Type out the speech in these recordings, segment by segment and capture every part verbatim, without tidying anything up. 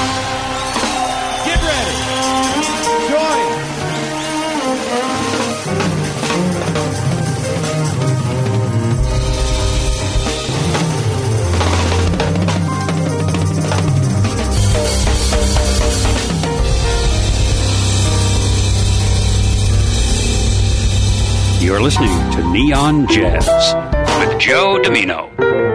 Get ready. Join. You're listening to Neon Jazz with Joe Domino.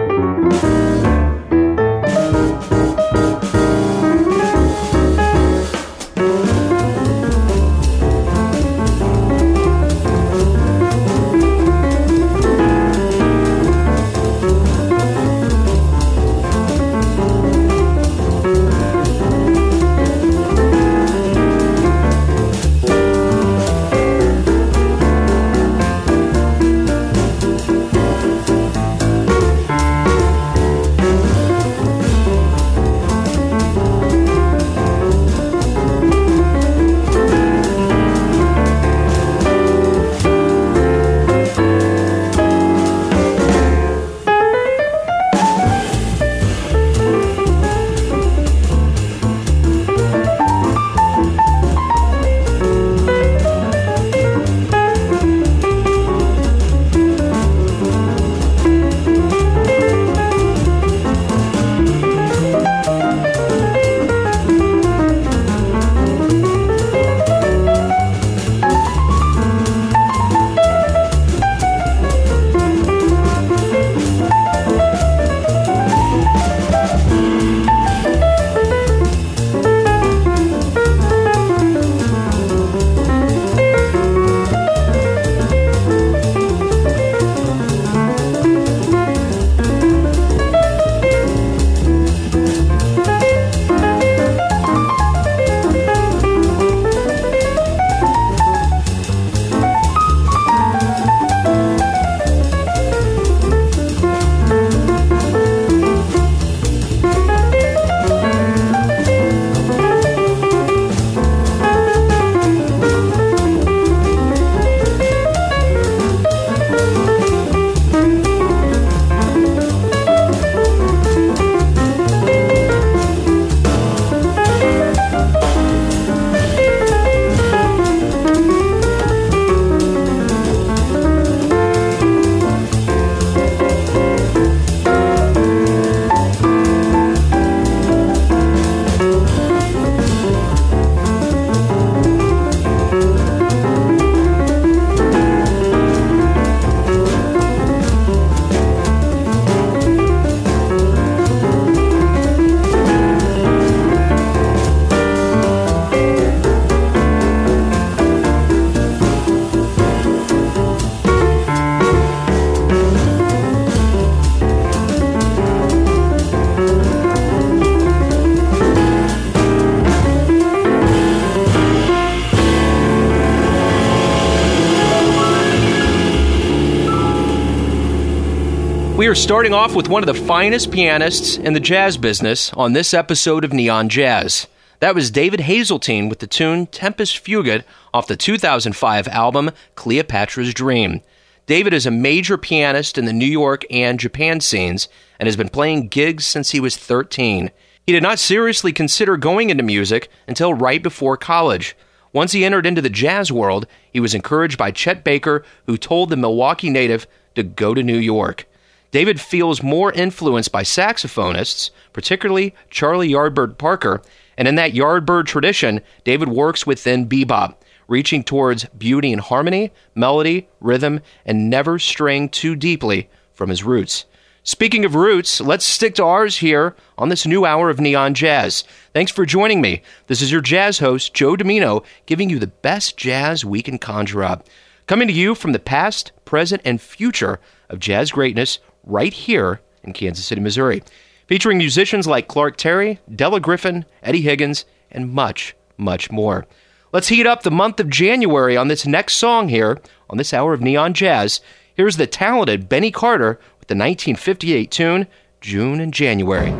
We are starting off with one of the finest pianists in the jazz business on this episode of Neon Jazz. That was David Hazeltine with the tune Tempus Fugit off the two thousand five album Cleopatra's Dream. David is a major pianist in the New York and Japan scenes and has been playing gigs since he was thirteen. He did not seriously consider going into music until right before college. Once he entered into the jazz world, he was encouraged by Chet Baker, who told the Milwaukee native to go to New York. David feels more influenced by saxophonists, particularly Charlie Yardbird Parker, and in that Yardbird tradition, David works within bebop, reaching towards beauty and harmony, melody, rhythm, and never straying too deeply from his roots. Speaking of roots, let's stick to ours here on this new hour of Neon Jazz. Thanks for joining me. This is your jazz host, Joe Domino, giving you the best jazz we can conjure up. Coming to you from the past, present, and future of jazz greatness right here in Kansas City, Missouri. Featuring musicians like Clark Terry, Della Griffin, Eddie Higgins, and much, much more. Let's heat up the month of January on this next song here on this hour of Neon Jazz. Here's the talented Benny Carter with the nineteen fifty-eight tune, June and January.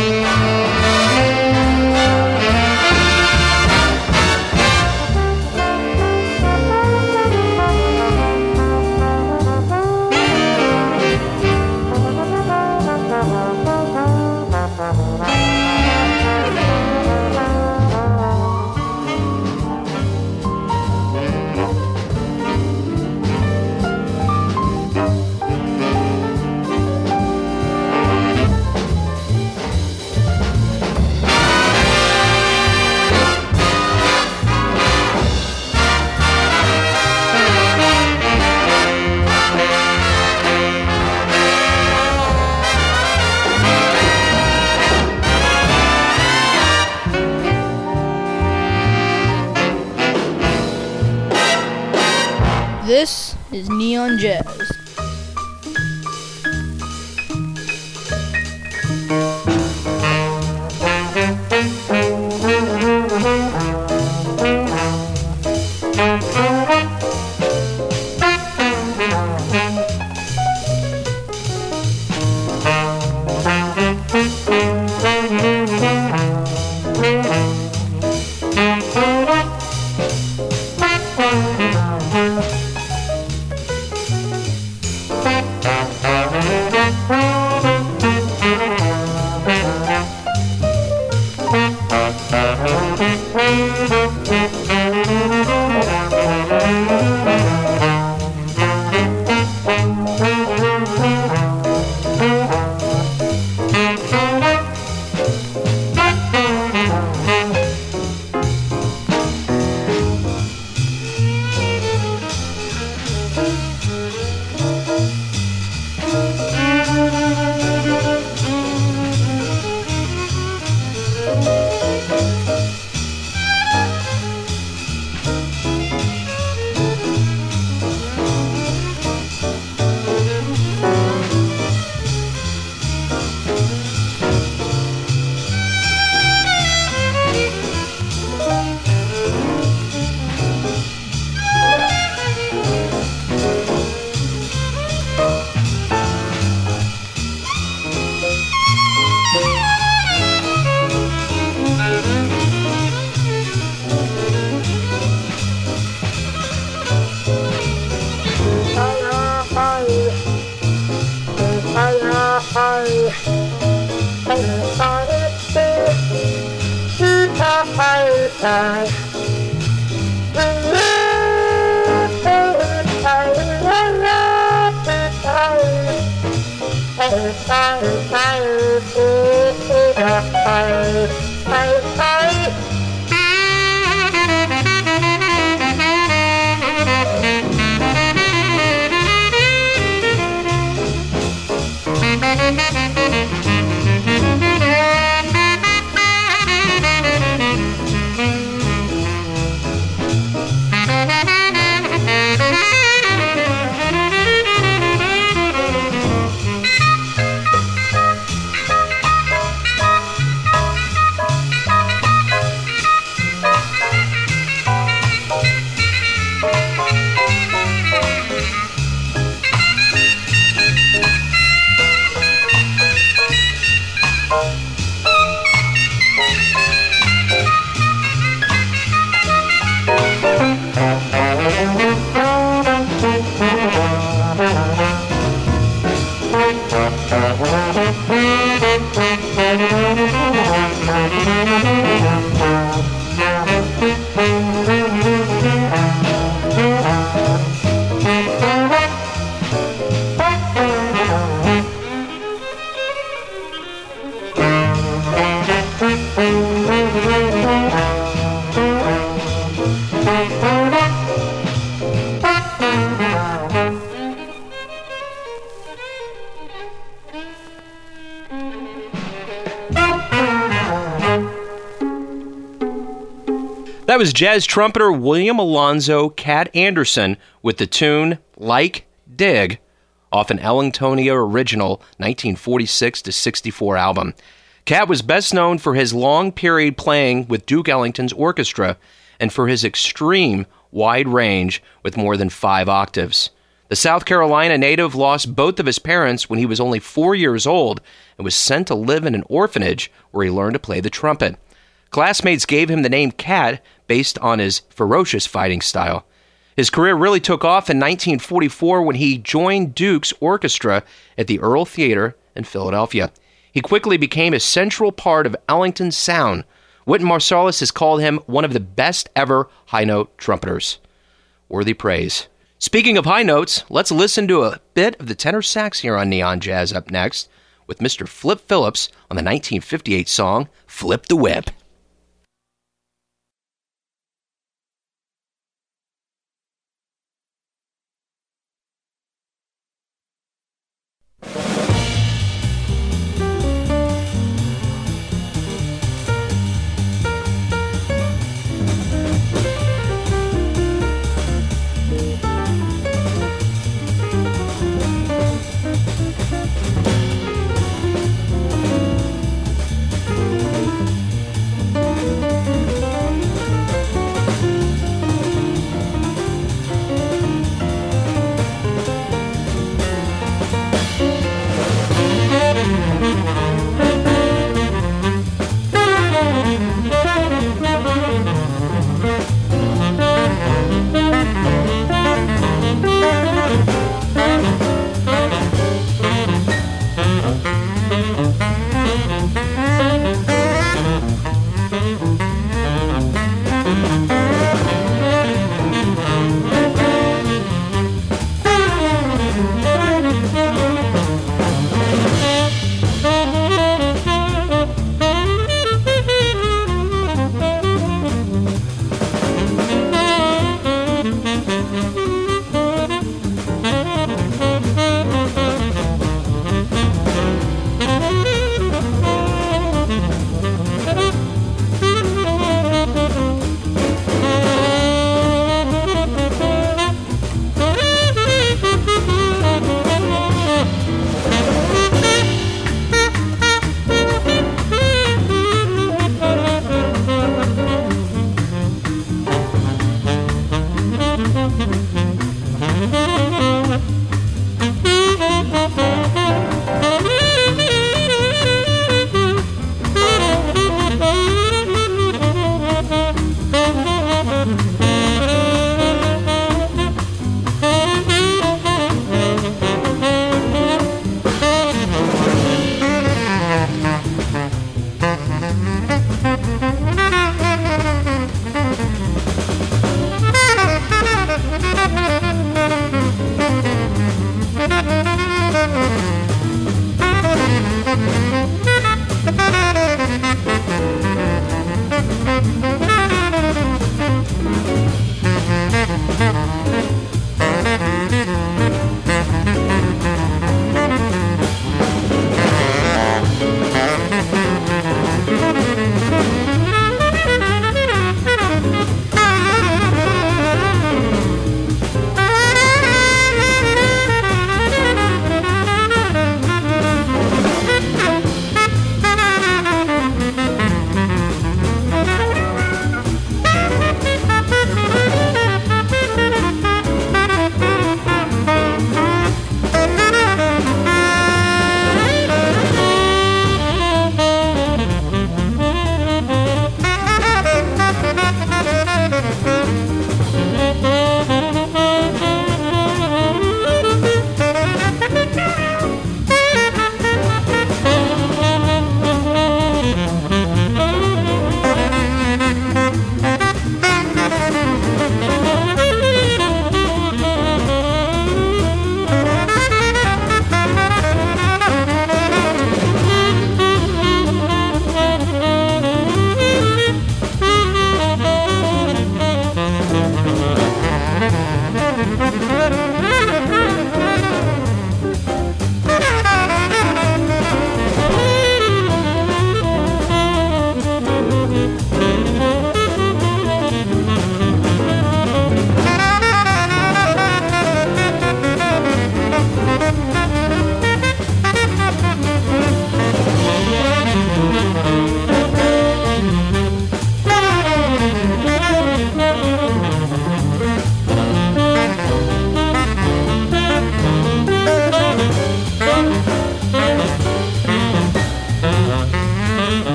This is Neon Jazz. That was jazz trumpeter William Alonzo Cat Anderson with the tune Like Dig off an Ellingtonia original nineteen forty-six to sixty-four album. Cat was best known for his long period playing with Duke Ellington's orchestra and for his extreme wide range with more than five octaves. The South Carolina native lost both of his parents when he was only four years old and was sent to live in an orphanage where he learned to play the trumpet. Classmates gave him the name Cat based on his ferocious fighting style. His career really took off in nineteen forty-four when he joined Duke's orchestra at the Earl Theater in Philadelphia. He quickly became a central part of Ellington's sound. Wynton Marsalis has called him one of the best ever high-note trumpeters. Worthy praise. Speaking of high notes, let's listen to a bit of the tenor sax here on Neon Jazz up next with Mister Flip Phillips on the nineteen fifty-eight song, Flip the Whip.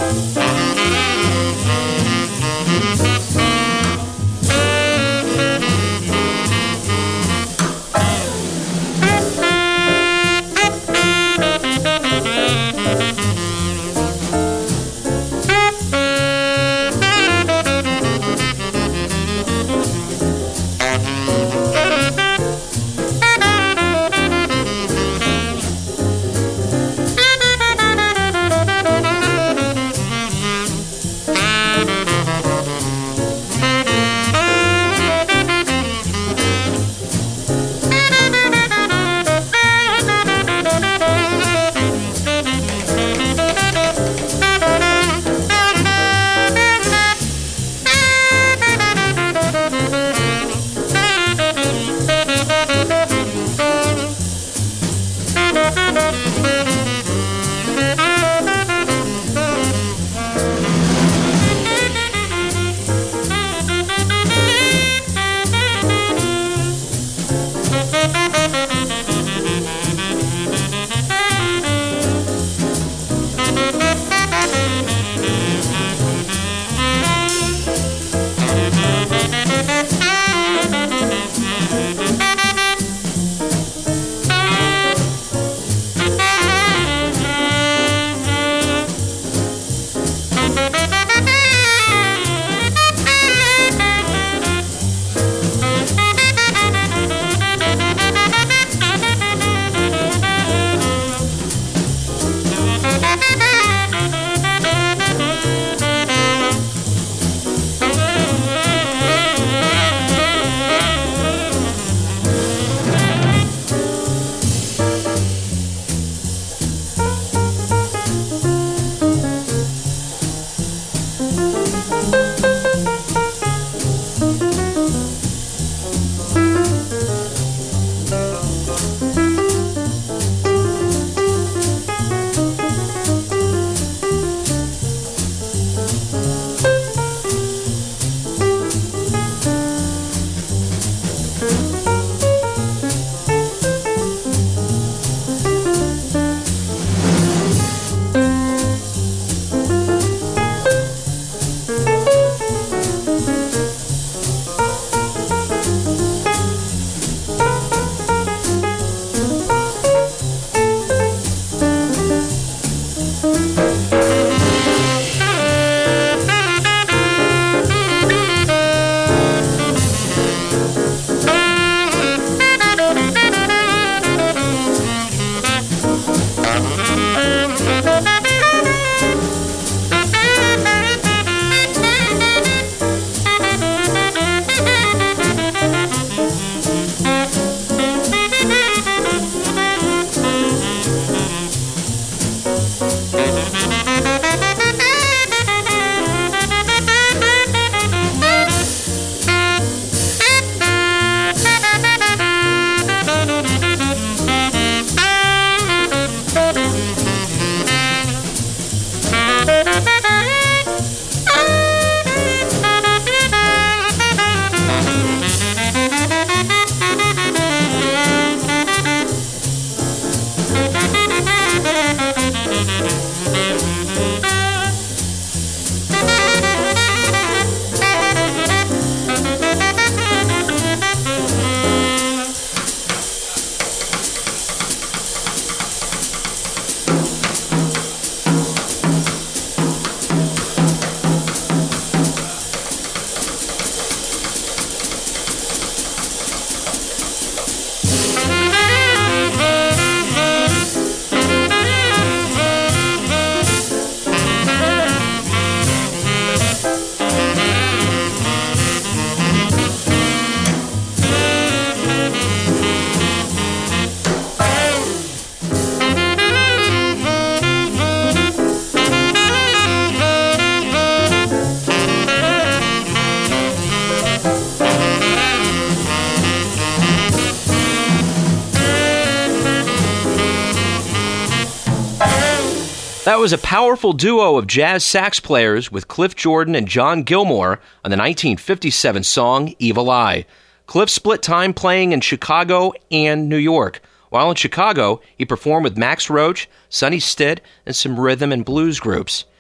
That was a powerful duo of jazz sax players with Cliff Jordan and John Gilmore on the nineteen fifty-seven song Evil Eye. Cliff split time playing in Chicago and New York. While in Chicago, he performed with Max Roach, Sonny Stitt, and some rhythm and blues groups.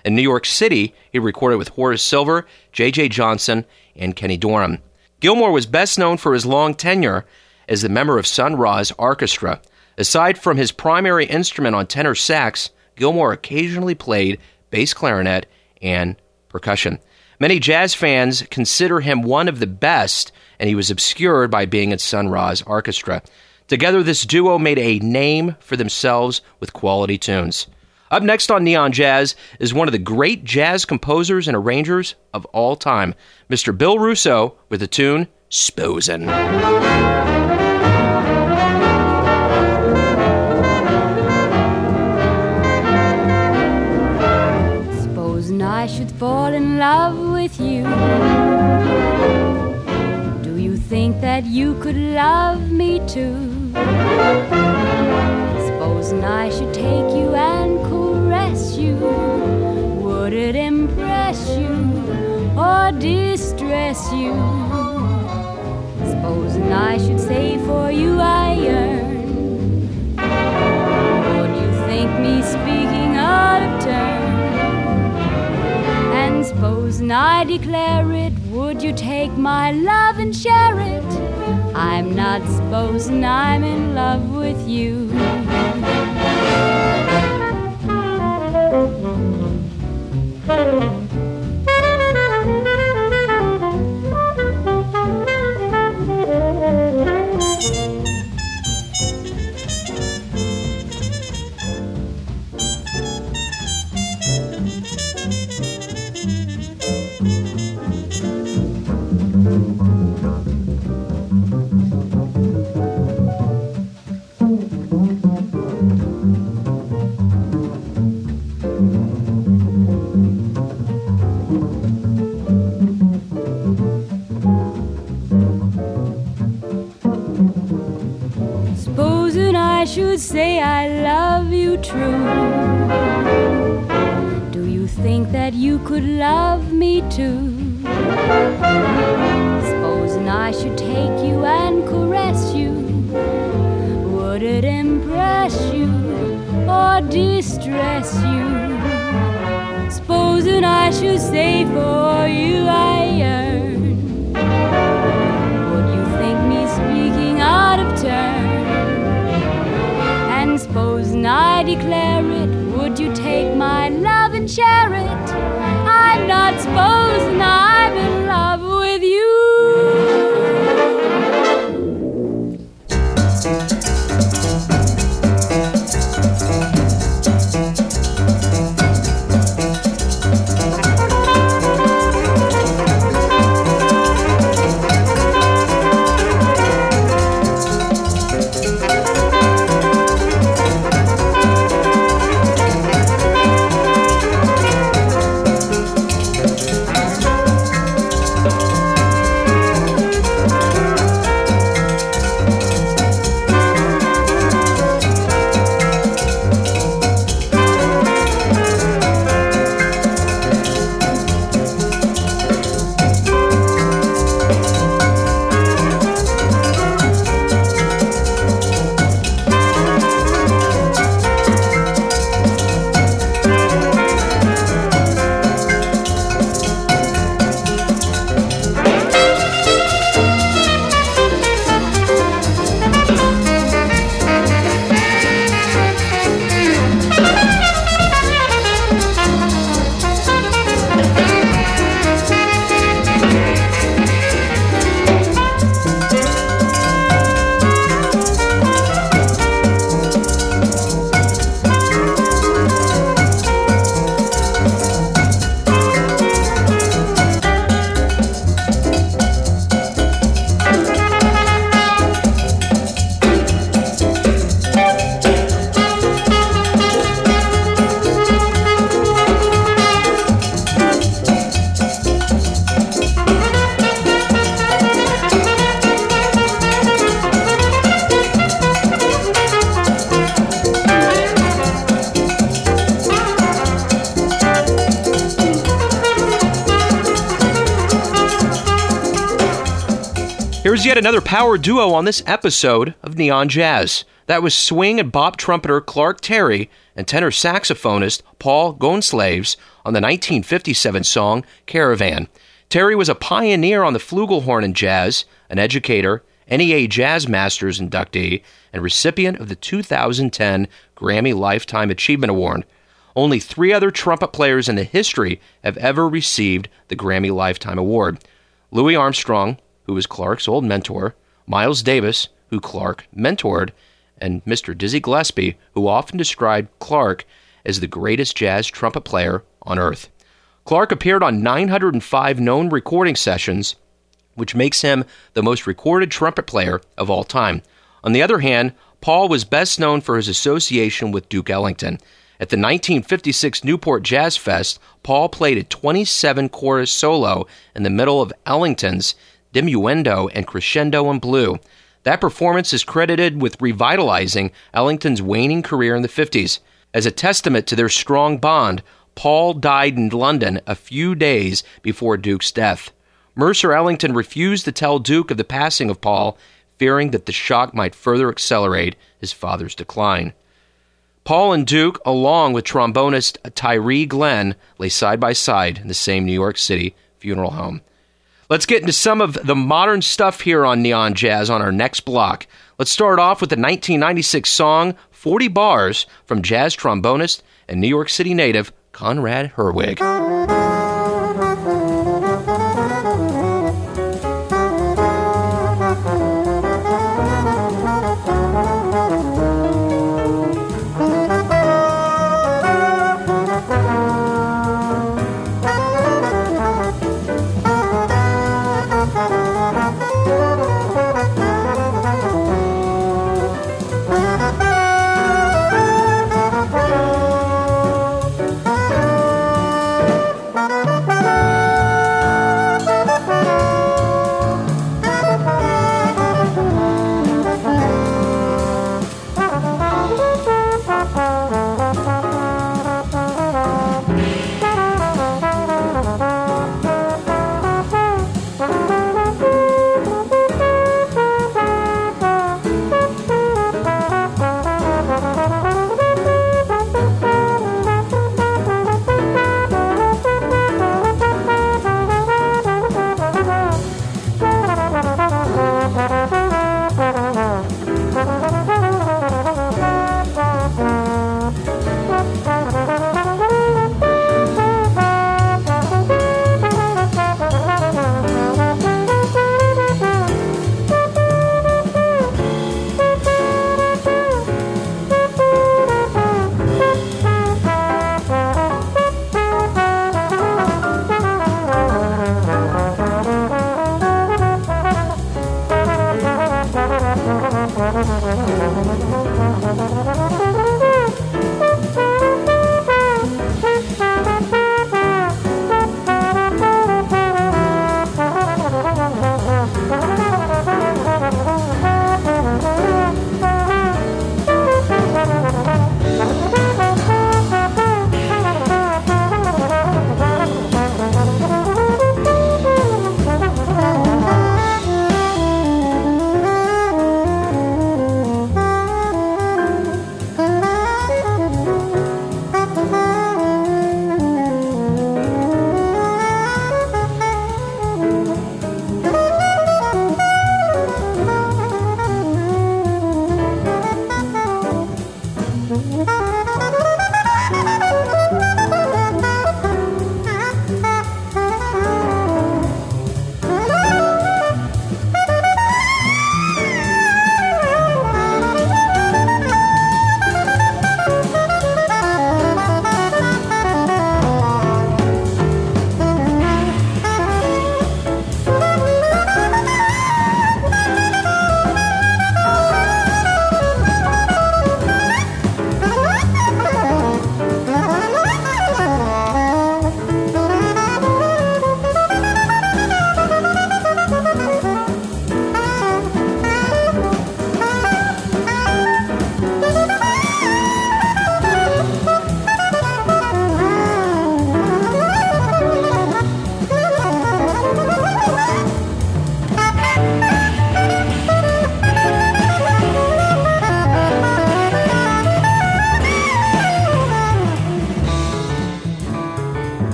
In New York City, he recorded with Horace Silver, J J Johnson, and Kenny Dorham. Gilmour was best known for his long tenure as the member of Sun Ra's orchestra. Aside from his primary instrument on tenor sax, Gilmour occasionally played bass clarinet and percussion. Many jazz fans consider him one of the best, and he was obscured by being in Sun Ra's orchestra. Together, this duo made a name for themselves with quality tunes. Up next on Neon Jazz is one of the great jazz composers and arrangers of all time, Mister Bill Russo, with the tune S'posin'. Supposing I should fall in love with you, do you think that you could love me too? Supposing I should take you and caress you, would it impress you or distress you? Supposing I should say for you I yearn, would you think me speaking out of turn? And supposing I declare it, would you take my love and share it? I'm not supposing I'm in love with you. I should say I love you true, do you think that you could love me too? Supposing I should take you and caress you, would it impress you or distress you? Supposing I should say for you I yearn, would you think me speaking out of turn? And supposing I declare it, would you take my love and share it? I'm not supposing I'm in love with you. Here's yet another power duo on this episode of Neon Jazz. That was swing and bop trumpeter Clark Terry and tenor saxophonist Paul Gonsalves on the nineteen fifty-seven song Caravan. Terry was a pioneer on the flugelhorn in jazz, an educator, N E A Jazz Masters inductee, and recipient of the two thousand ten Grammy Lifetime Achievement Award. Only three other trumpet players in the history have ever received the Grammy Lifetime Award. Louis Armstrong, who was Clark's old mentor, Miles Davis, who Clark mentored, and Mister Dizzy Gillespie, who often described Clark as the greatest jazz trumpet player on earth. Clark appeared on nine hundred five known recording sessions, which makes him the most recorded trumpet player of all time. On the other hand, Paul was best known for his association with Duke Ellington. At the nineteen fifty-six Newport Jazz Fest, Paul played a twenty-seven chorus solo in the middle of Ellington's Diminuendo and Crescendo in Blue. That performance is credited with revitalizing Ellington's waning career in the fifties. As a testament to their strong bond, Paul died in London a few days before Duke's death. Mercer Ellington refused to tell Duke of the passing of Paul, fearing that the shock might further accelerate his father's decline. Paul and Duke, along with trombonist Tyree Glenn, lay side by side in the same New York City funeral home. Let's get into some of the modern stuff here on Neon Jazz on our next block. Let's start off with the nineteen ninety-six song, forty bars, from jazz trombonist and New York City native Conrad Herwig. Bye.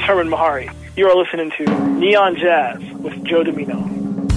Herman Mahari. You are listening to Neon Jazz with Joe Domino.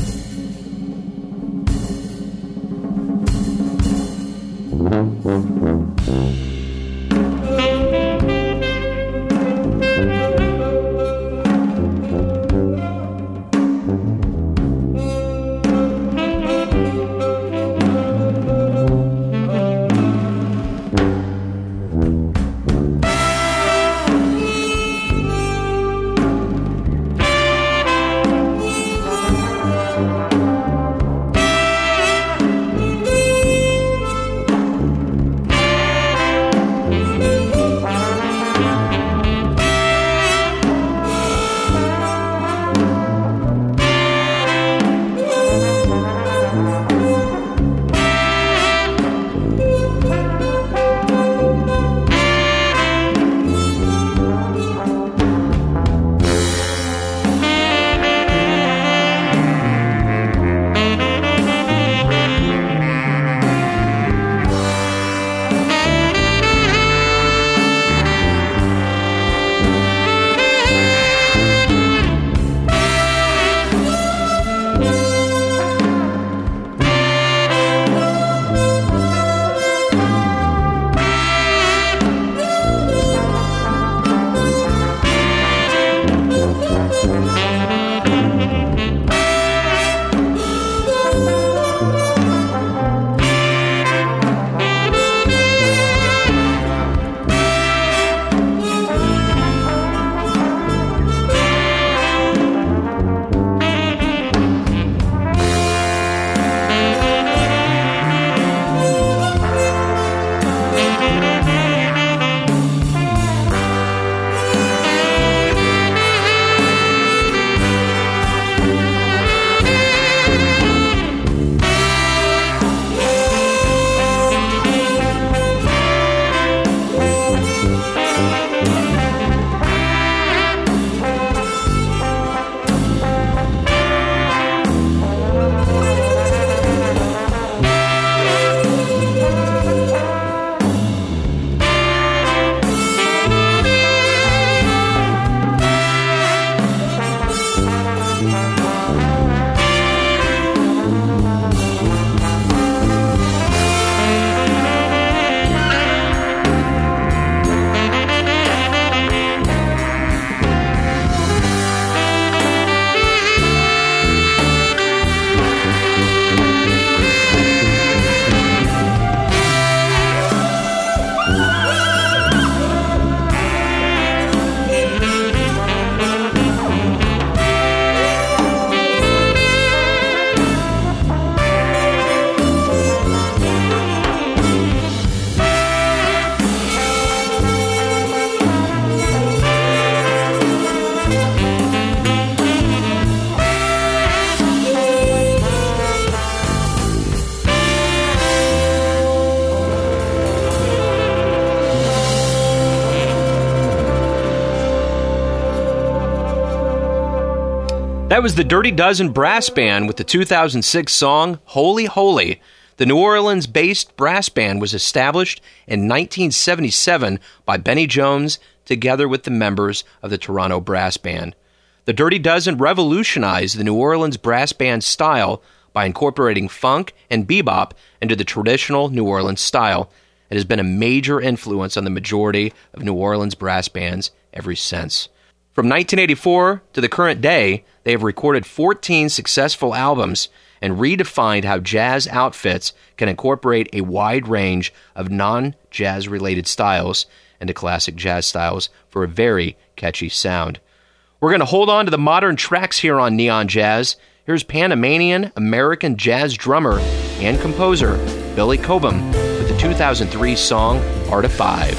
That was the Dirty Dozen Brass Band with the two thousand six song Holy Holy. The New Orleans-based brass band was established in nineteen seventy-seven by Benny Jones together with the members of the Toronto Brass Band. The Dirty Dozen revolutionized the New Orleans brass band style by incorporating funk and bebop into the traditional New Orleans style. It has been a major influence on the majority of New Orleans brass bands ever since. From nineteen eighty-four to the current day, they have recorded fourteen successful albums and redefined how jazz outfits can incorporate a wide range of non-jazz related styles into classic jazz styles for a very catchy sound. We're going to hold on to the modern tracks here on Neon Jazz. Here's Panamanian American jazz drummer and composer Billy Cobham with the two thousand three song Art of Five.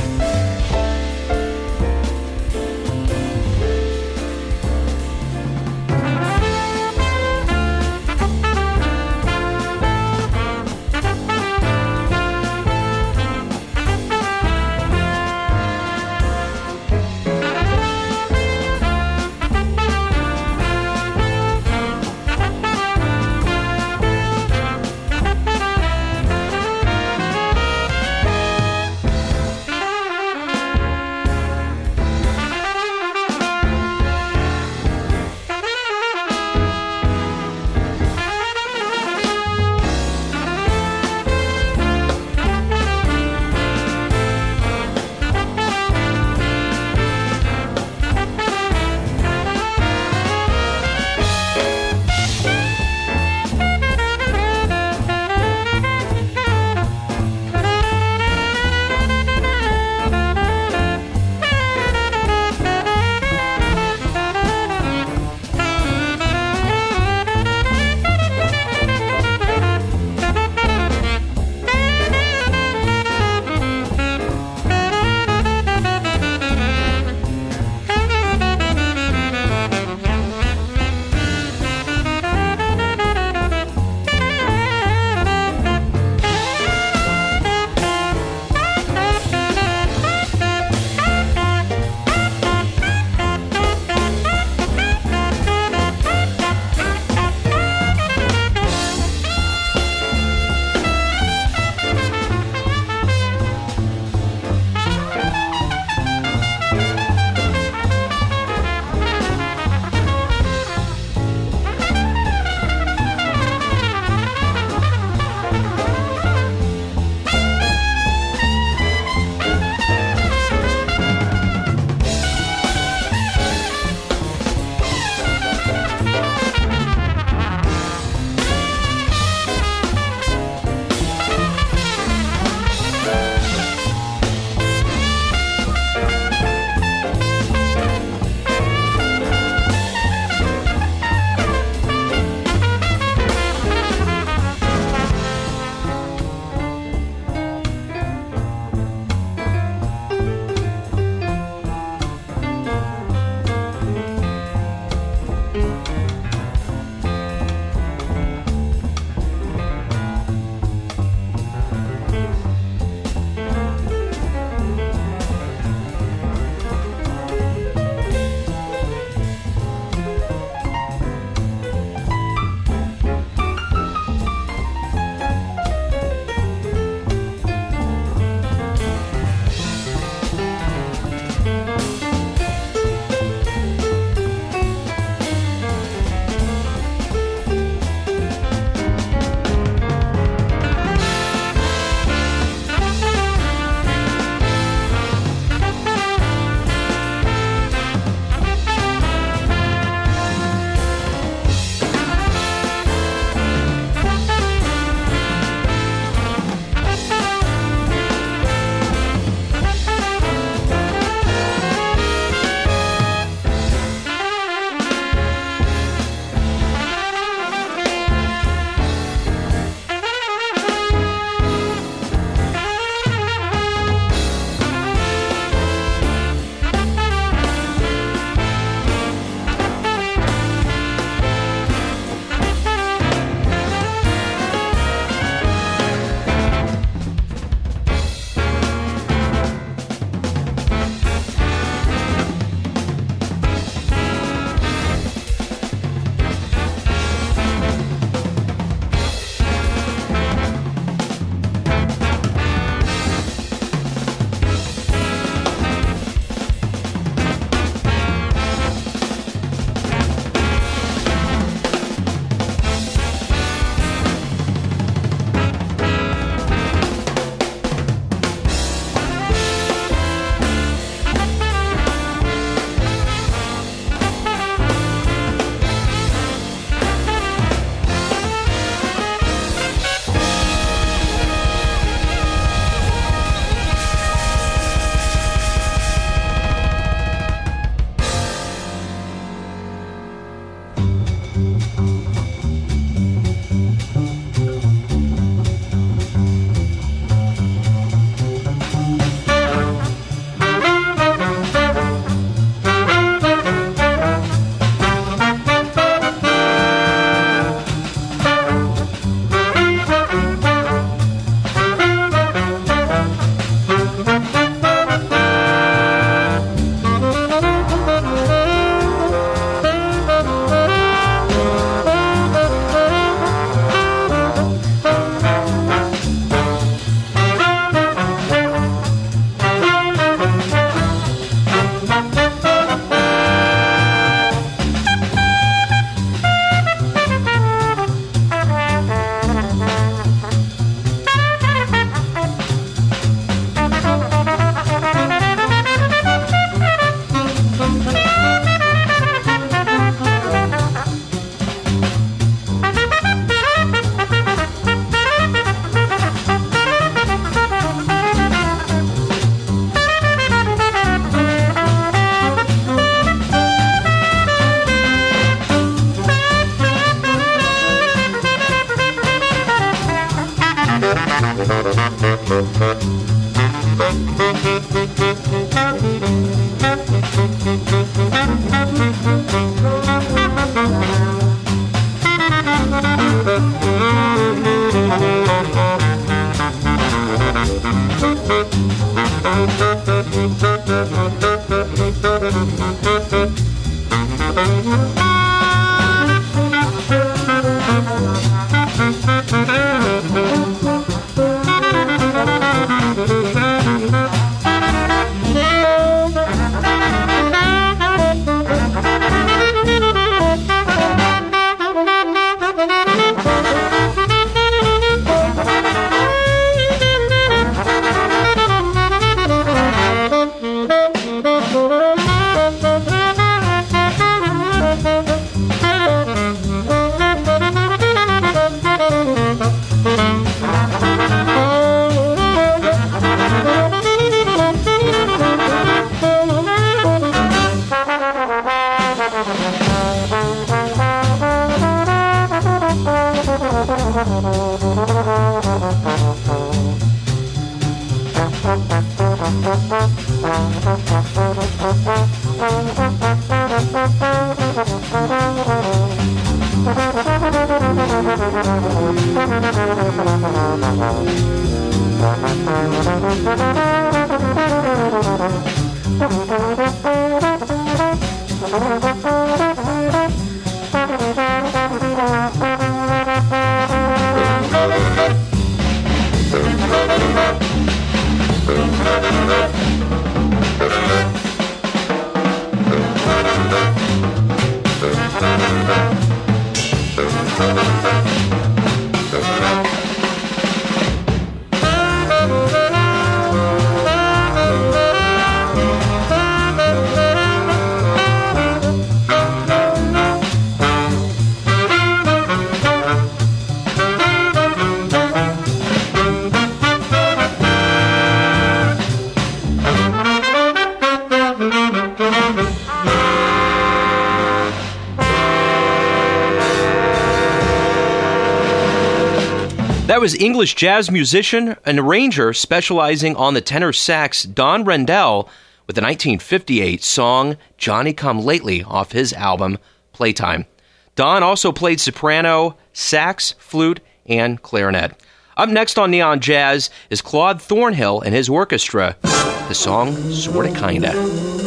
That was English jazz musician and arranger specializing on the tenor sax Don Rendell with the nineteen fifty-eight song Johnny Come Lately off his album Playtime. Don also played soprano, sax, flute, and clarinet. Up next on Neon Jazz is Claude Thornhill and his orchestra. The song Sorta Kinda.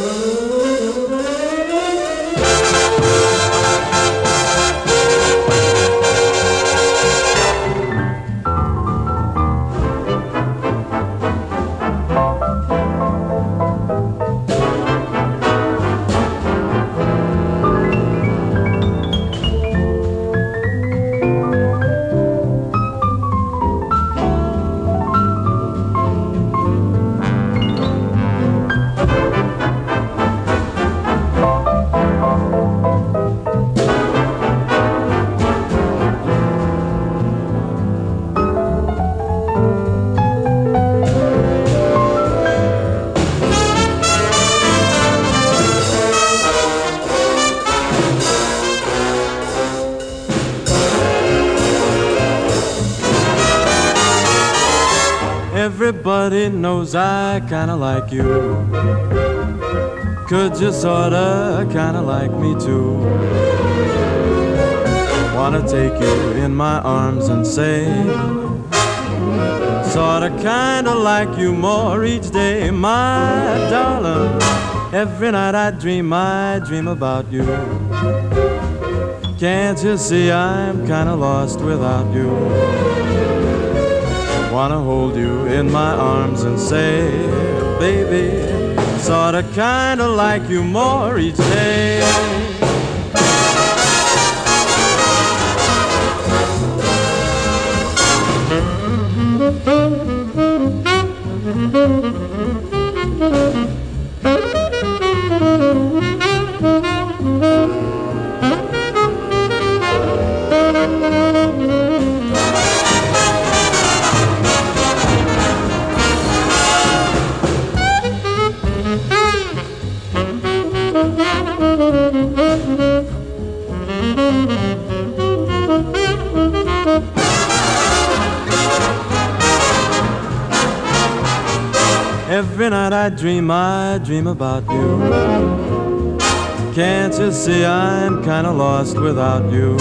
Everybody knows I kinda like you. Could you sorta kinda like me too? Wanna take you in my arms and say, sorta kinda like you more each day, my darling. Every night I dream, I dream about you. Can't you see I'm kinda lost without you? Wanna hold you in my arms and say, baby, sorta kinda like you more each day. Every night I dream, I dream about you. Can't you see I'm kinda lost without you?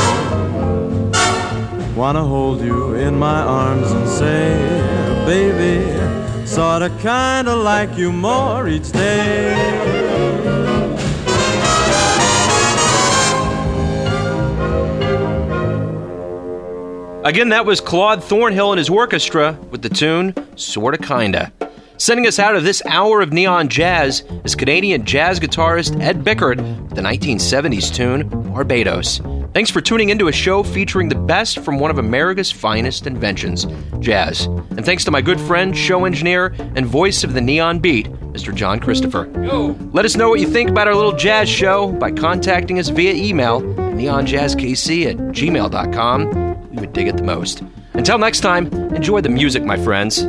Wanna hold you in my arms and say, baby, sorta kinda like you more each day. Again, that was Claude Thornhill and his orchestra with the tune Sorta Kinda. Sending us out of this hour of Neon Jazz is Canadian jazz guitarist Ed Bickert with the nineteen seventies tune Barbados. Thanks for tuning into a show featuring the best from one of America's finest inventions, jazz. And thanks to my good friend, show engineer, and voice of the Neon Beat, Mister John Christopher. Yo. Let us know what you think about our little jazz show by contacting us via email, neonjazzkc at gmail dot com. We would dig it the most. Until next time, enjoy the music, my friends.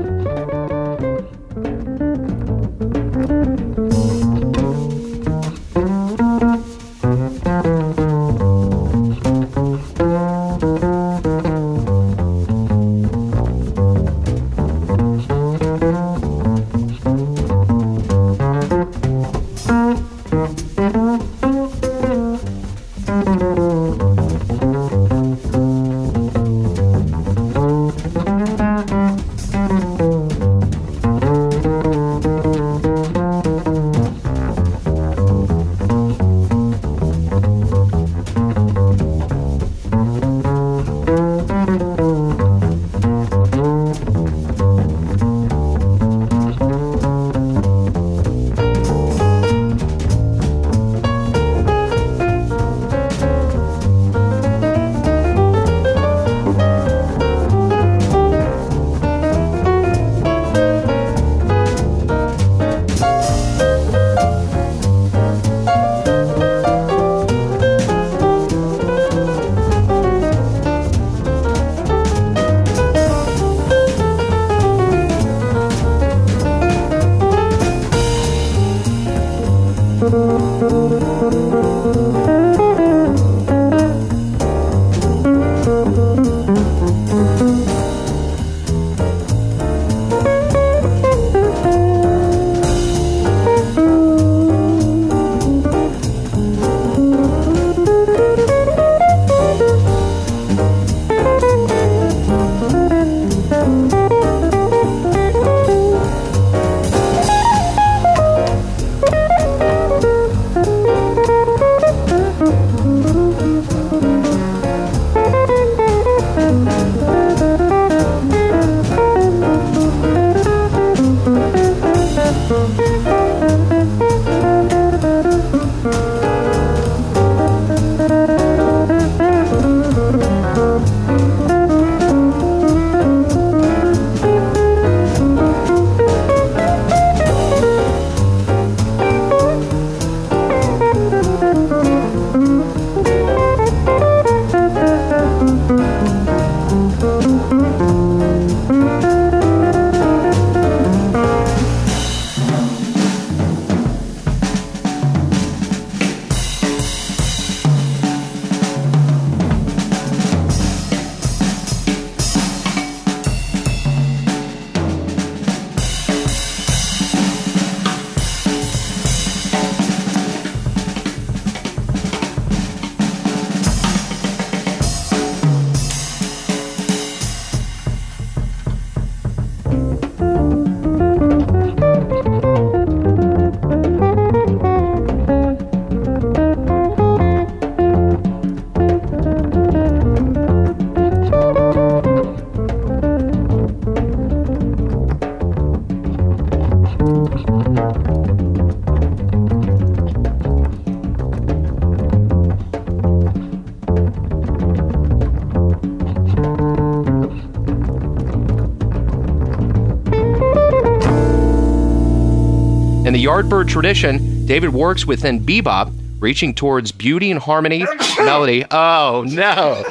In the Yardbird tradition, David works within bebop, reaching towards beauty and harmony, melody. Oh, no.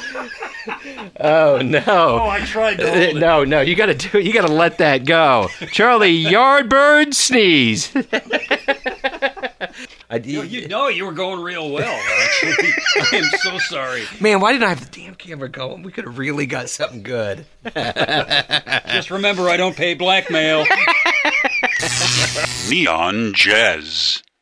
Oh, no. Oh, I tried to hold it. No, no, you gotta do it. You gotta let that go. Charlie, Yardbird sneeze. I, you, you know you were going real well, actually. I am so sorry. Man, why didn't I have the damn camera going? We could have really got something good. Just remember, I don't pay blackmail. Neon Jazz.